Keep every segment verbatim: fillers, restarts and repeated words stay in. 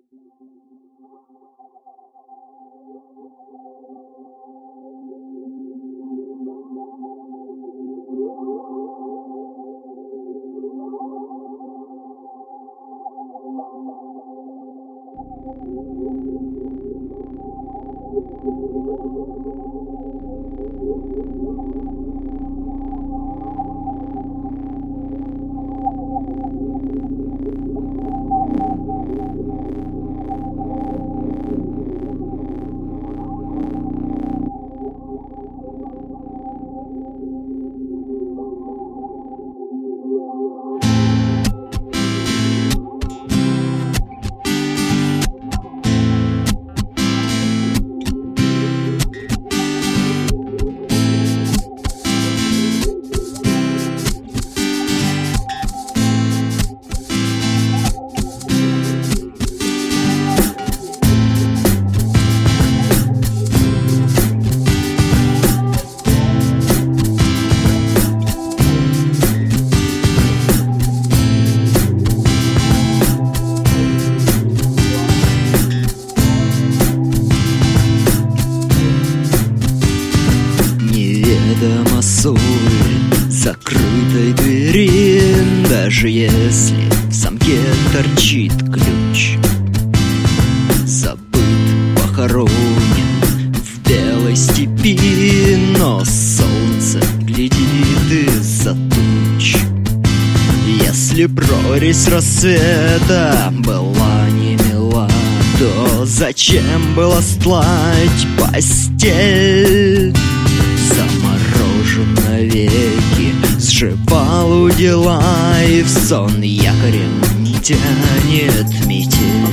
Неведома соль закрытой двери, даже если в замке торчит ключ. Забыт, похоронен в белой степи, но солнце глядит из-за туч. Если прорезь рассвета была не мила, то зачем было стлать постель? Заморожен навеки, сживал удила, и в сон якорем не тянет метель.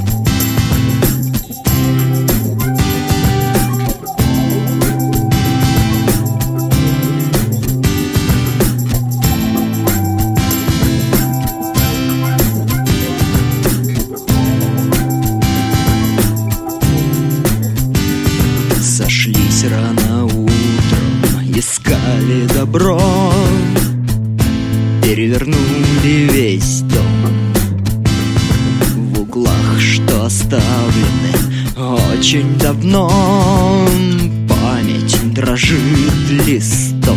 Сошлись рано утром, искали добро, перевернули весь дом. В углах, что оставлены очень давно, память дрожит листом.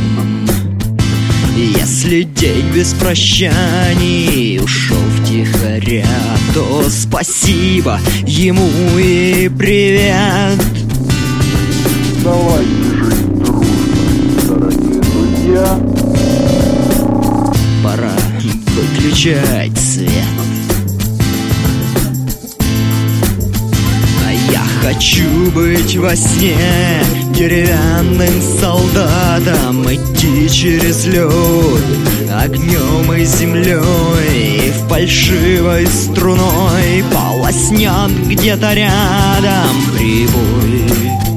Если день без прощаний ушел втихаря, то спасибо ему и привет. Давайте жить дружно, дорогие друзья. Пора выключать свет. А я хочу быть во сне деревянным солдатом, идти через лед огнем и землей, и в фальшивой струной полоснет где-то рядом прибой.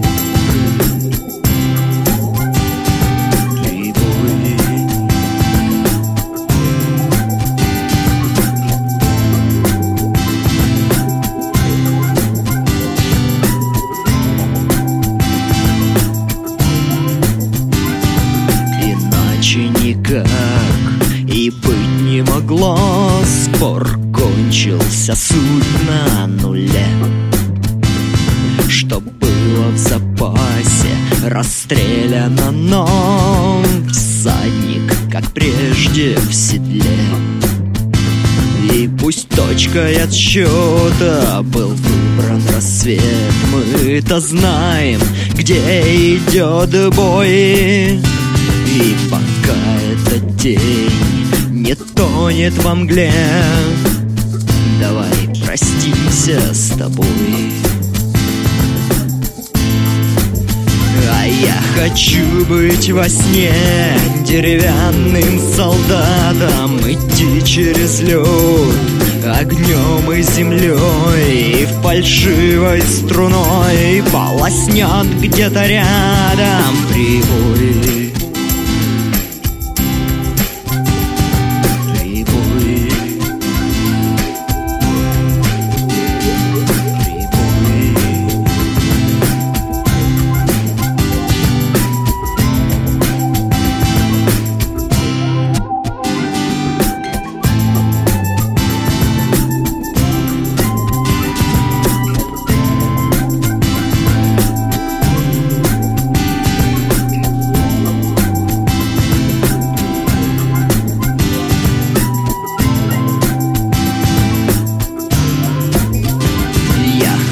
Никак и быть не могло, спор кончился, суть на нуле. Что было в запасе, расстреляно, но всадник, как прежде, в седле. И пусть точкой отсчета был выбран рассвет, мы-то знаем, где идет бой. И пока этот день не тонет во мгле, давай простимся с тобой. А я хочу быть во сне деревянным солдатом, идти через лед огнем и землей, и в фальшивой струной полоснет где-то рядом прибой.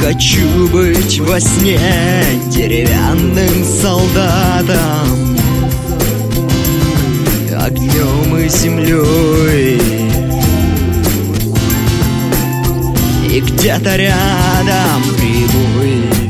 Хочу быть во сне деревянным солдатом, огнем и землей. И где-то рядом прибой.